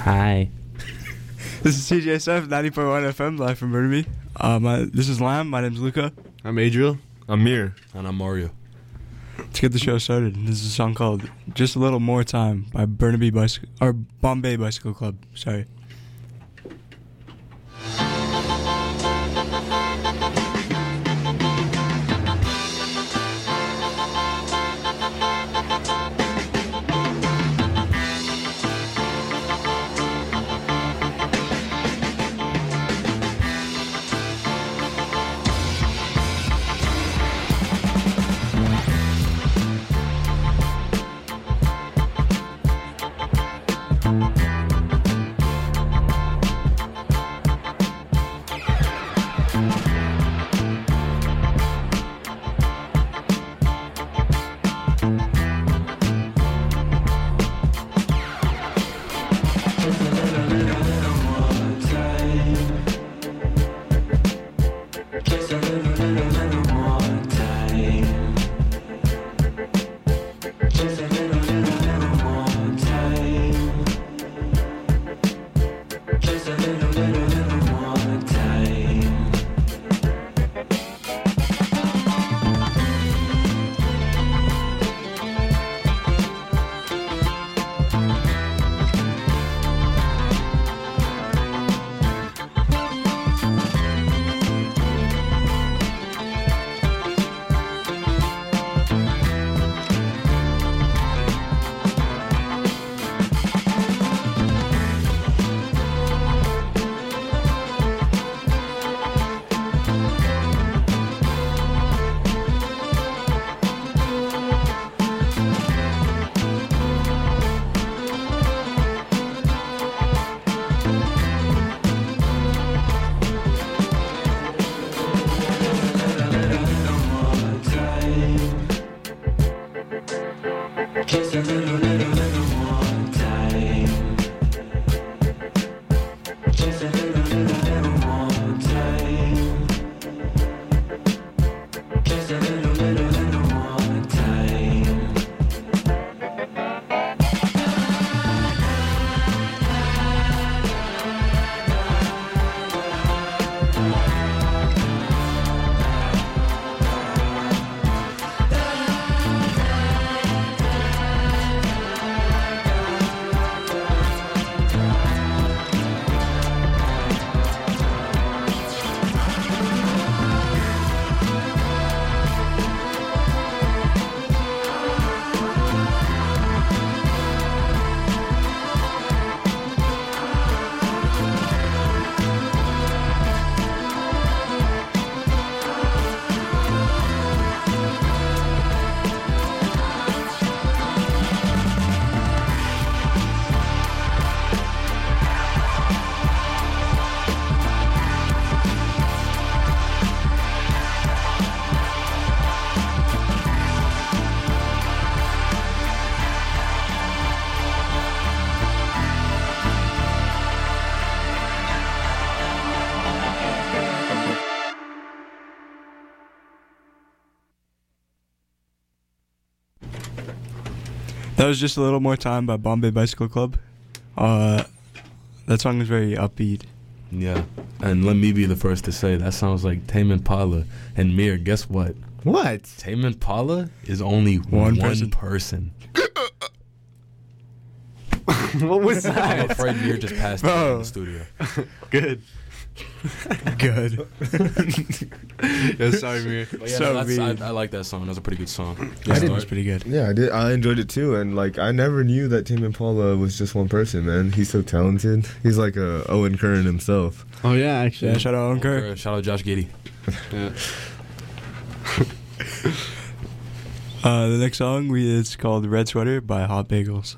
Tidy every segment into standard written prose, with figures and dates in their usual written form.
Hi. This is TJSF 90.1 FM live from Burnaby. This is Lamb. My name's Luca. I'm Adriel. I'm Mir. And I'm Mario. Let's get the show started. This is a song called "Just a Little More Time" by Bombay Bicycle Club. Sorry. That was Just a Little More Time by Bombay Bicycle Club. That song is very upbeat. Yeah, and let me be the first to say that sounds like Tame Impala. And Mir, guess what? What? Tame Impala is only one person. What was that? I'm afraid Mir just passed out in the studio. Good. Good. Yeah, sorry, Mir. But yeah, So I like that song. That's a pretty good song. Yeah, it was pretty good. Yeah, I did. I enjoyed it too, and like I never knew that Tame Impala was just one person. Man, he's so talented. He's like a Owen Curran himself. Oh yeah, actually. Yeah, shout out Owen Kerr. Shout out Josh Giddey. Yeah. The next song is called "Red Sweater" by Hot Bagels.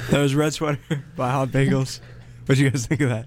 That was Red Sweater by Hot Bagels. What you guys think of that?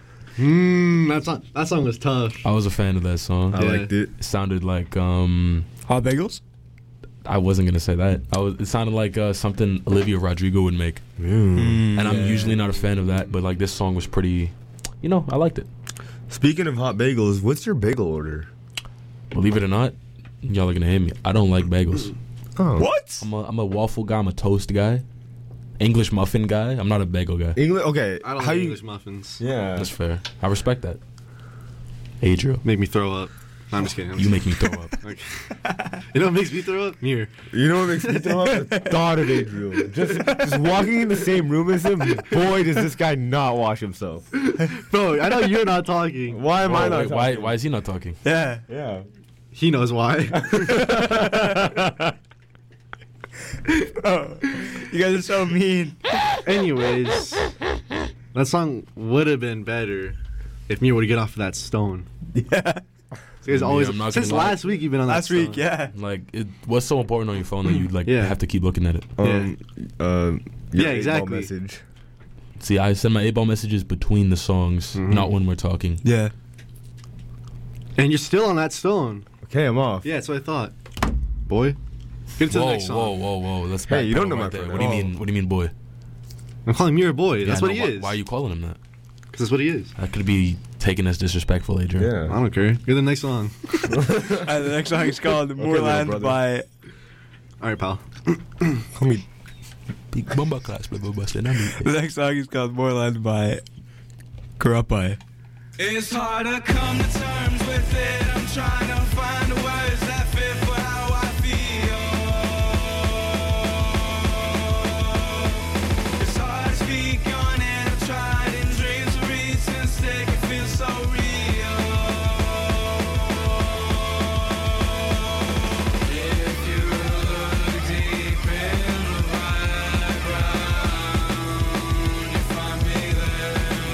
That song was tough. I was a fan of that song. I liked it. It sounded like Hot Bagels? I wasn't gonna say that. It sounded like something Olivia Rodrigo would make. Mm. And I'm usually not a fan of that, but like this song was pretty, I liked it. Speaking of hot bagels, what's your bagel order? Believe it or not, y'all are gonna hate me. I don't like bagels. Oh. What? I'm a waffle guy. I'm a toast guy. English muffin guy. I'm not a bagel guy. English? Okay. I don't how like you? English muffins. Yeah. That's fair. I respect that. Adriel, Make me throw up. No, I'm just kidding. you make me throw up. Okay. You know what makes me throw up? Mirror. You know what makes me throw up? The thought of Adriel. Just walking in the same room as him. Boy, does this guy not wash himself. Bro, I know you're not talking. Why am I not? Wait, why talking? is he not talking? Yeah. Yeah. He knows why. Oh, you guys are so mean. Anyways, that song would have been better if Mirror would get off of that stone. Yeah. You guys always, I'm not since gonna lie. last week you've been on Last that week, stone. yeah. Like, what's so important on your phone that you Yeah. have to keep looking at it? Your Yeah, 8-ball exactly. Message. See, I send my 8-ball messages between the songs, not when we're talking. Yeah. And you're still on that stone. Okay, I'm off. Yeah, that's what I thought. Boy. Get to the Whoa, next song. whoa! That's Hey, you don't backpedal know my right there. pronoun. What do you mean? What do you mean, boy? I'm calling Mirror boy. That's Yeah, what no, he is. Why are you calling him that? Because that's what he is. That could be taken as disrespectful, Adrian. I Yeah. don't care. Get the next song. The next song is called little Moorland brother. by... All right, pal. Call me. Big bomba class, blah, blah, blah, say nothing. The next song is called Moorland by Karapai. It's hard to come to terms with it. I'm trying to find the words that fit for how I feel. It's hard to speak on it. I've tried in dreams to reach and stick. It feels so real. If you look deep in the background, you find me there.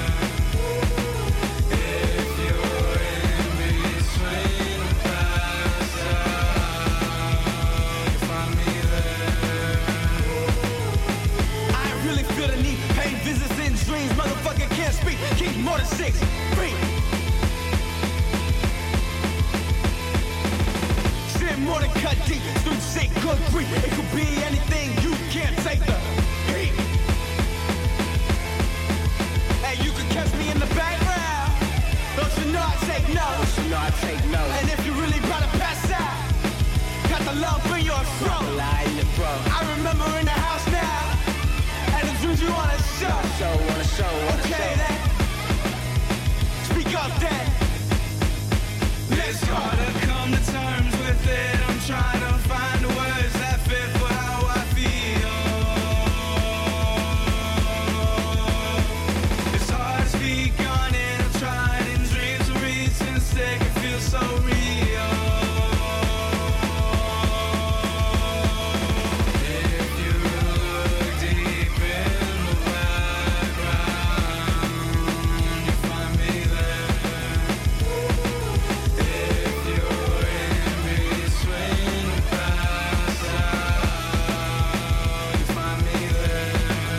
If you're in between the past, you find me there. I really feel the need. Pain visits in dreams. Motherfucker can't speak. Keep more than 6. Breathe. Sin more than cut deep. Through sick, good grief. It could be anything. You can't take the heat. Hey, you could catch me in the background. Don't you know I take notes? Don't you know I take notes? And if you really about to pass out, got the love in your throat. I remember in the house now. And the dreams you wanna show. Okay then. Speak up then. It's hard to come to terms with it. I'm trying to find the words that fit for how I feel. It's hard to speak on it. I've tried in dreams to reach and stick. It feels so real. If you look deep in the background, you find me there. If you're in between the past, you find me there.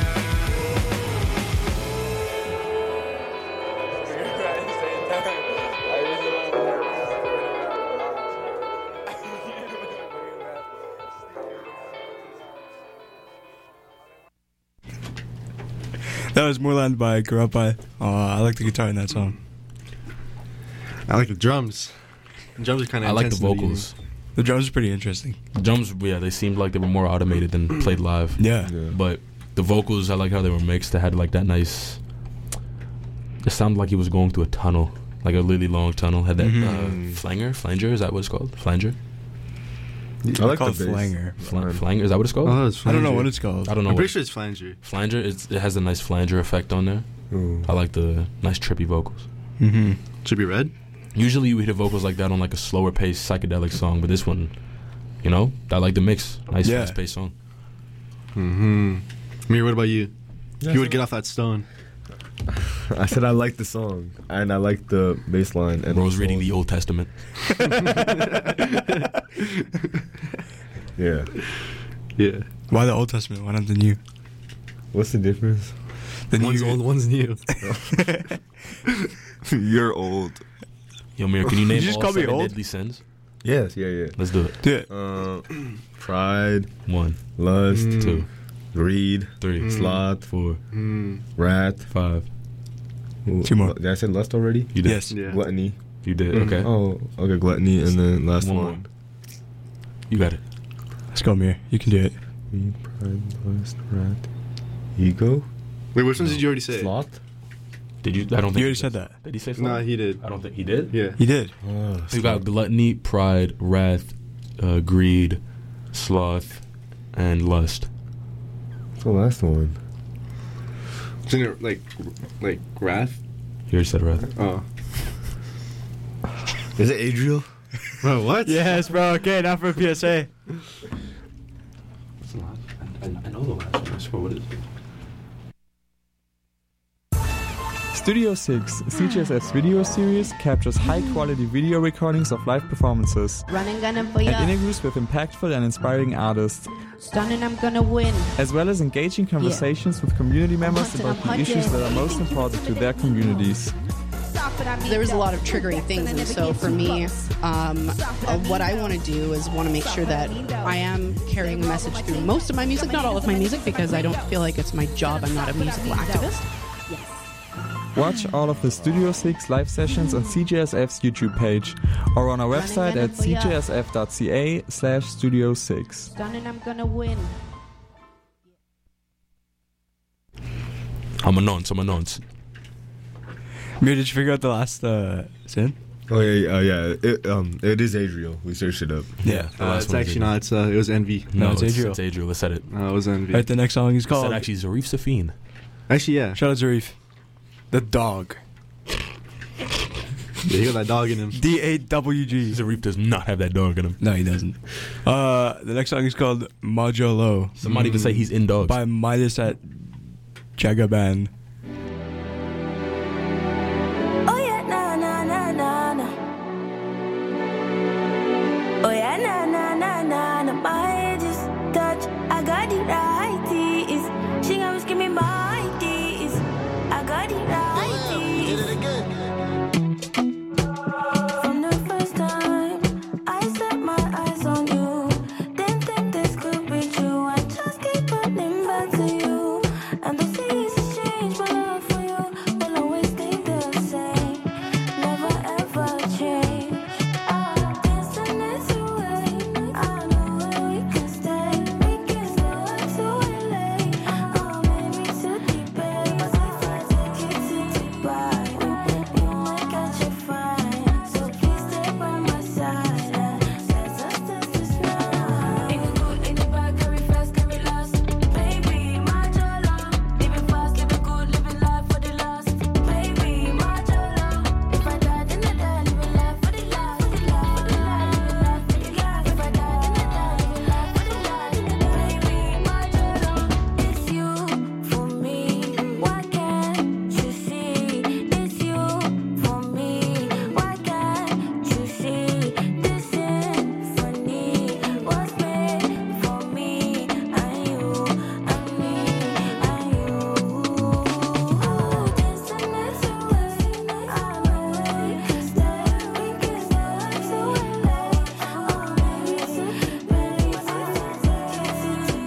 That was Moorland by Karapai. I like the guitar in that song. I like the drums. The drums are kind of I like the vocals. The drums are pretty interesting. The drums, yeah, they seemed like they were more automated than played live. Yeah. Yeah. But the vocals, I like how they were mixed. They had like that nice. It sounded like he was going through a tunnel, like a really long tunnel. Had that flanger, is that what it's called? Flanger, I like the called bass. Flanger. flanger, is that what it's called? Oh, it's I don't know flanger. what it's called. I don't know. I'm What, pretty sure it's flanger. flanger, it has a nice flanger effect on there. Ooh. I like the nice trippy vocals. Mm-hmm. Should be red. Usually you hear vocals like that on like a slower paced psychedelic song, but this one, I like the mix. Nice Yeah. fast paced song. Mm-hmm. Mir, what about you? Yeah, You would get off that stone. I said I like the song and I like the bass line. And Bro's reading the Old Testament. Yeah. Yeah. Why the Old Testament? Why not the New? What's the difference? The One's new- old, one's new. You're old. Yo, Mir, can you name just all call me 7 old? deadly sins? Yes, yeah. Let's do it. Do it. Pride, 1, lust, 2, greed, 3, sloth, 4, wrath. 5. Two more. Did I say lust already? You did. Yes. Yeah. Gluttony. You did. Okay. Oh, okay, gluttony, and then last One one. more. You got it. Let's go, Mir. You can do it. Greed, pride, lust, wrath, ego, Wait, which ones did you already say? sloth. Did you? I don't think You already said that. Did he say Nah, sloth? he did. I don't think he did. Yeah. You did. You got gluttony, pride, wrath, greed, sloth, and lust. What's the last one? Isn't it like wrath? You already said wrath. Oh. Is it Adriel? Bro, what? Yes, bro. Okay, now for a PSA. I know the last one. I swear, what is it? Studio 6, CGSF's video series, captures high-quality video recordings of live performances Running, gunning for and ya. interviews with impactful and inspiring artists, Stunning, I'm gonna win. as well as engaging conversations with community members hunting, about I'm the issues hunting. that are most important to their communities. There was a lot of triggering things, and so for me, what I want to do is want to make sure that I am carrying a message through most of my music, not all of my music, because I don't feel like it's my job. I'm not a musical activist. Watch all of the Studio 6 live sessions on CGSF's YouTube page or on our website at cgsf.ca/studio6. Stunning, I'm gonna win. I'm a nonce. Mir, did you figure out the last sin? Oh yeah. It is Adriel. We searched it up. Yeah. The last It's one is actually not. It was Envy. No, it's Adriel. It's Adriel. Let's set it. It was Envy. Right, the next song is Said called. actually Zarif Safin. Actually, yeah. Shout out Zarif. The dog. Yeah, he got that dog in him. DAWG. Zarif does not have that dog in him. No, he doesn't. The next song is called Majolo Some might even say he's in dogs. by Midas at Jagaban. Oh yeah, na na na na na. Oh yeah, na na na na na. My just touch, I got it right. Is she gonna give me my teeth? I got it right. From the first time I set my eyes on you, didn't think this could be true. I just keep running back to you, and the seas change. My love for you will always stay the same, never ever change. Dancing is the way, I know where we can stay. We can go to LA, maybe to Dubai. But if I take you to Dubai, you might catch a fine. So please stay by my side and let's us dance this night. In the good, in the bad, carry fast, carry last. Baby, my jala. Living fast, living good, living life for the last. Baby, my jala. If I die, then I die. Living life for the last, for the last, for the last, living life for the last. If I die, then I die. Living life for the last. Baby, my jala. It's you for me. Why can't you see? It's you for me. Why can't you see? This symphony was made for me and you and me and you. Dancing next to us, I know where we can stay. We can go to LA, maybe to Dubai. And I might catch a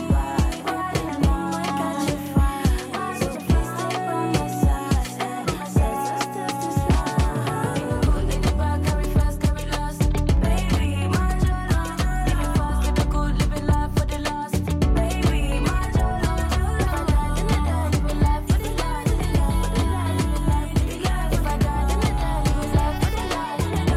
fine. So please stay by my side and let's us dance this night. In the good, in the bad, carry fast, carry last. Baby, my jala. Living fast, living good, living life for the last. Baby, my jala. If I die, then I die. Living life for the last. Living life for the last. Living life for the last. If I die, then I die. Living life for the last.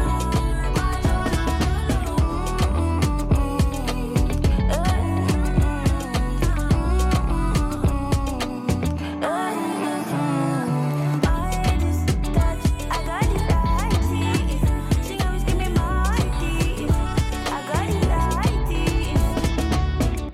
I just touch, I got it right. She always give me my teeth. I got it right.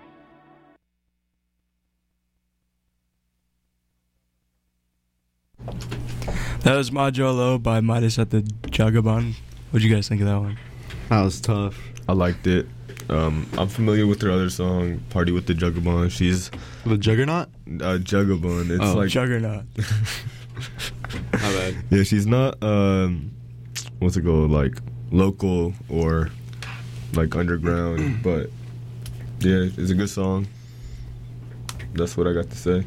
That was Majolo by Midas at the Jagaban. What'd you guys think of that one? That was tough. I liked it. I'm familiar with her other song, "Party with the Jugabon." She's The Juggernaut? Jugabon. It's like Juggernaut. My bad. Yeah, she's not what's it called, like local or like underground, but yeah, it's a good song. That's what I got to say.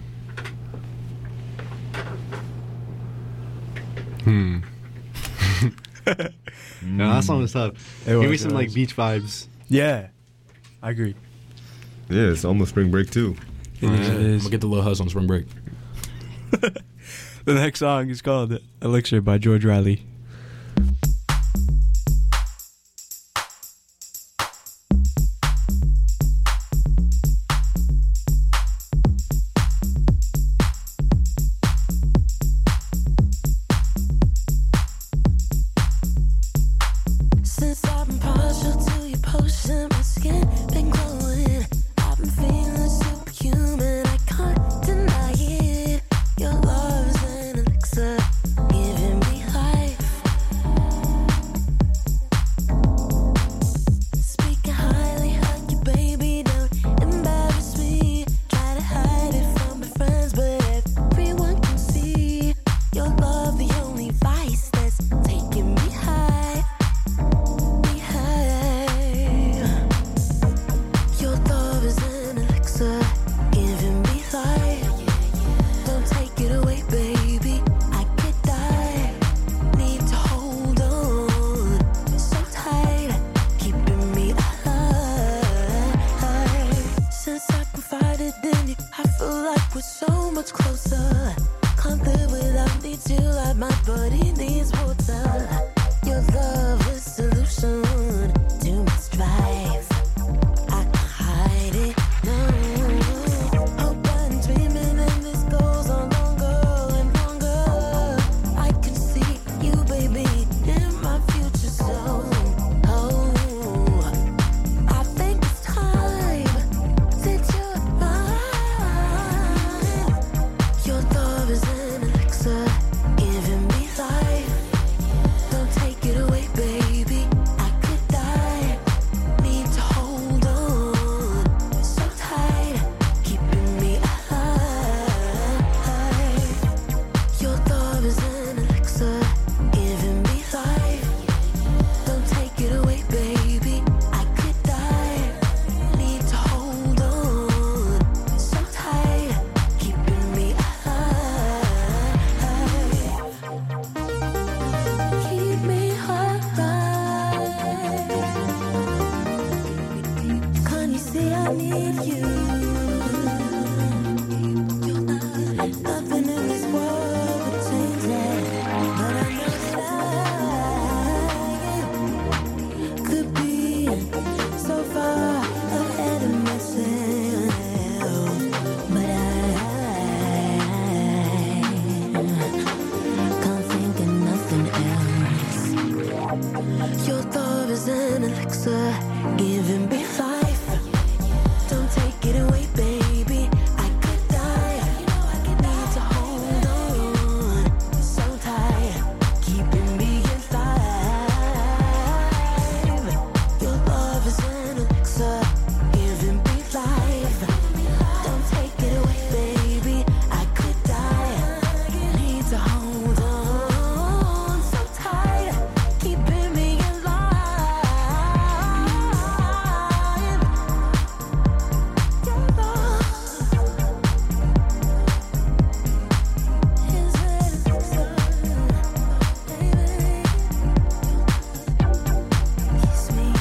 No, that song was tough. Give me some like beach vibes. Yeah, I agree. Yeah, it's almost spring break too. It is. I'm gonna get the Lil Huz on spring break. The next song is called "Elixir" by George Riley. Since I've been partial to your potion, my skin been glowing. I've been feeling superhuman, I can't deny it. Your love is an elixir, giving me life. Speaking highly of you, baby, don't embarrass me. Try to hide it from my friends, but everyone can see. Your love, the only vice that's taking me high. Your love is an elixir, giving me life. Don't take it away, baby. I could die. Need to hold on so tight, keeping me alive. Since I confided in you, I feel like we're so much closer. Can't live without me till like my body needs water. Your love is solution to my strife. I can hide it now. Hope I'm dreaming and this goes on longer and longer. I can see you, baby, in my future zone. Oh, I think it's time that you're mine. Your love is an elixir, giving me life. Don't take it away, baby. I could die. Need to hold on so tight, keeping me alive. Your love is an elixir, giving me life. Don't take it away, baby. I could die. Need to hold on so tight, keeping me alive. Keep me alive. Can't you see I need you? Nothing in this world would change it, but I know that I could be so far ahead of myself, but I can't think of nothing else. Your love is an elixir, giving me life. Don't take it away, baby. I could die. Need to hold on so tight, keeping me alive. Your love is an elixir, giving me life. Don't take it away, baby. I could die. Need to hold on so tight, keeping me alive. Your love is an elixir, baby. Keeps me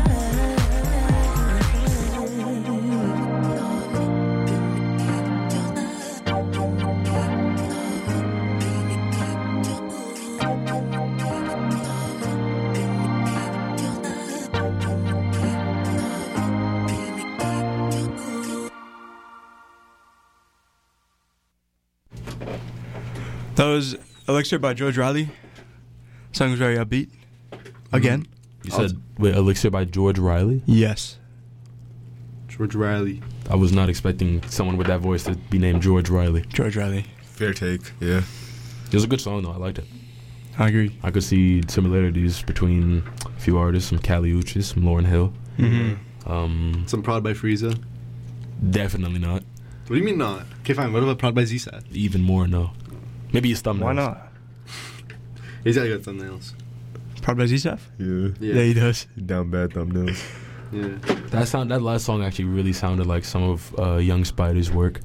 That was "Elixir" by George Riley. Song was very upbeat. Again. You said wait, Elixir by George Riley? Yes. George Riley. I was not expecting someone with that voice to be named George Riley. George Riley. Fair take, yeah. It was a good song though. I liked it. I agree. I could see similarities between a few artists, some Kali Uchis, some Lauryn Hill. Mm-hmm. Some Prod by Frieza. Definitely not. What do you mean not? Okay, fine. What about Prod by ZSAT? Even more, no. Maybe his thumbnails. Why not? He's got good thumbnails. Probably ZSAF? Yeah. Yeah, he does. Down bad thumbnails. Yeah. That last song actually really sounded like some of Young Spider's work.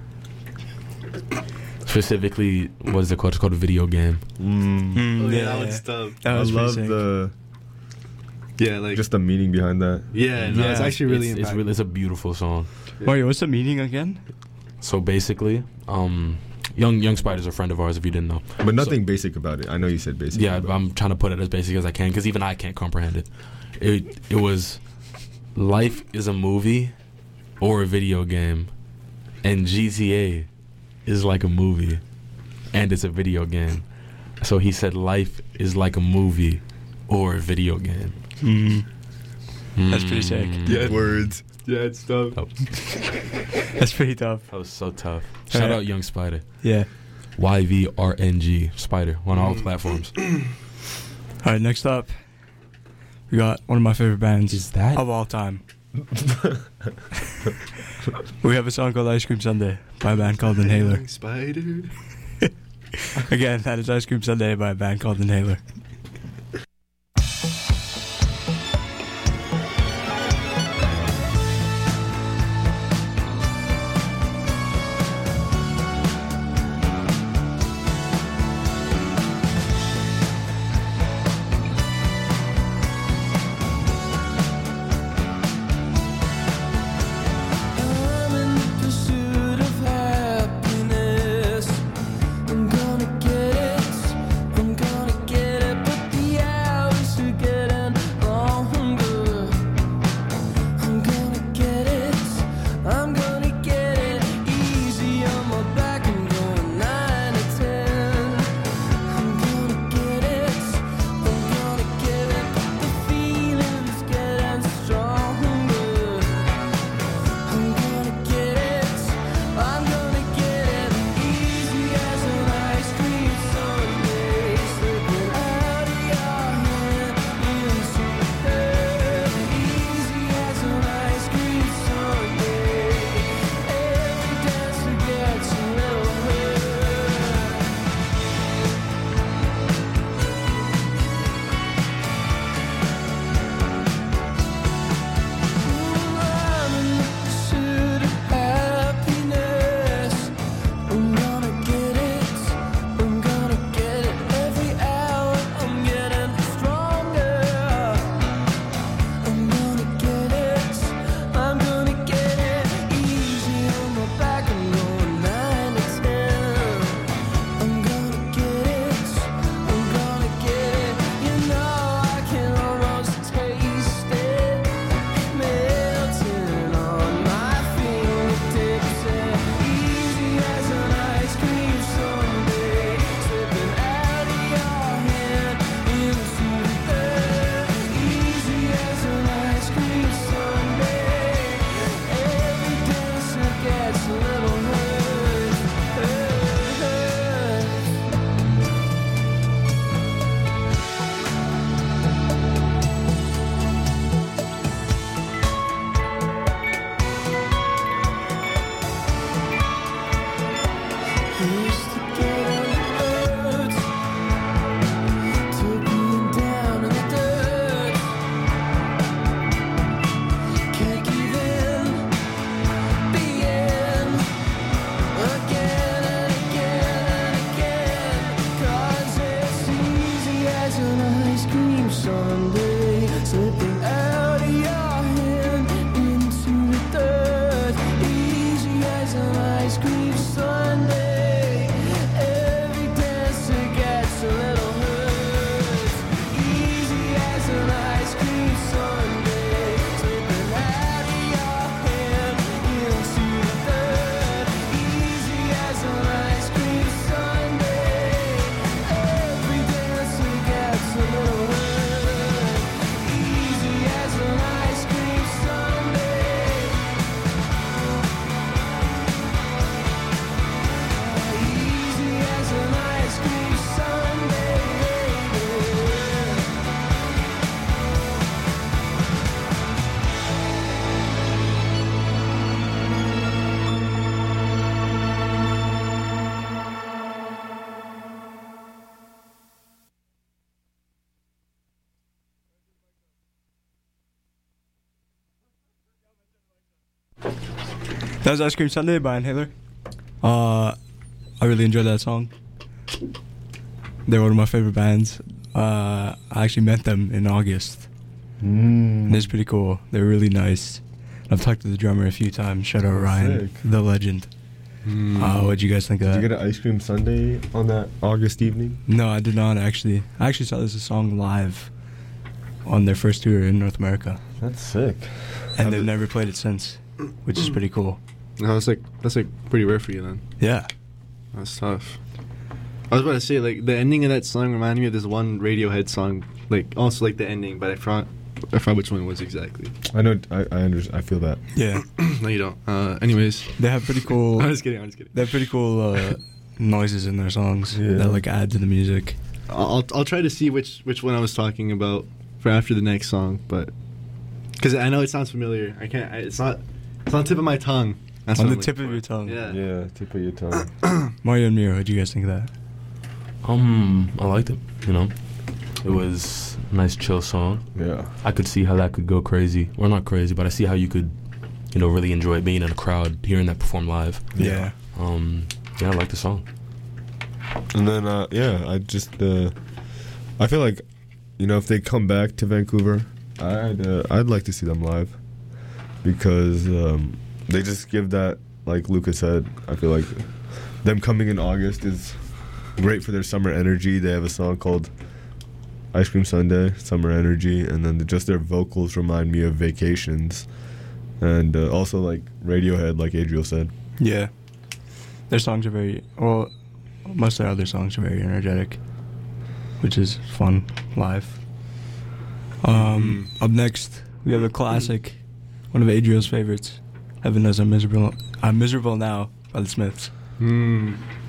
Specifically, what is it called? It's called a video game. Oh, yeah, that one's tough. That I was pretty love sick. the Yeah, like just the meaning behind that. yeah, no, it's Yeah. actually really it's impactful. it's a beautiful song. Wait, what's the meaning again? So basically, Young Spider's a friend of ours. If you didn't know, But nothing basic about it. I know you said basic. yeah, about I'm trying to put it as basic as I can because even I can't comprehend it. It was life is a movie or a video game, and GTA is like a movie, and it's a video game. So he said life is like a movie or a video game. That's pretty sick. Yeah, words. Yeah, it's tough. Oh, That's pretty tough. that was so tough. Shout out Young Spider. Yeah. YVRNG Spider on all platforms. All right, next up, we got one of my favorite bands Is that- of all time. We have a song called Ice Cream Sundae by a band called Inhaler. Spider. Again, that is Ice Cream Sundae by a band called Inhaler. I'm in the pursuit of happiness. I'm gonna get it That was Ice Cream Sunday by Inhaler. I really enjoyed that song. They're one of my favorite bands. I actually met them in August. And it's pretty cool. They're really nice. I've talked to the drummer a few times. Shout out Ryan, Sick. the legend. What'd you guys think of that? Did you get an Ice Cream Sunday on that August evening? No, I did not actually. I actually saw this song live on their first tour in North America. That's sick. And they've never played it since, which is pretty cool. No, that's like pretty rare for you then. Yeah. That's tough. I was about to say, like, the ending of that song reminded me of this one Radiohead song, like, also like the ending, but I forgot which one it was exactly. I know. I understand. I feel that. Yeah. No, you don't. Anyways, They have pretty cool. I'm just kidding. They have pretty cool noises in their songs that like add to the music. I'll try to see which one I was talking about for after the next song, but because I know it sounds familiar, I can't. It's on the tip of my tongue. That's On what the I'm tip looking of your for. tongue. Yeah. Yeah, tip of your tongue. Mario and Miro, what do you guys think of that? I liked it. You know, it was a nice chill song. Yeah. I could see how that could go crazy. Well, not crazy, but I see how you could, you know, really enjoy being in a crowd, hearing that perform live. Yeah. Yeah, I like the song. And then, I feel like, you know, if they come back to Vancouver, I'd like to see them live because they just give that, like Lucas said. I feel like them coming in August is great for their summer energy. They have a song called Ice Cream Sunday, Summer Energy, and then just their vocals remind me of Vacations, and also like Radiohead, like Adriel said. Yeah. Their songs are most of their other songs are very energetic, which is fun live. Up next, we have a classic, one of Adriel's favorites, Heaven Knows I'm Miserable Now by the Smiths.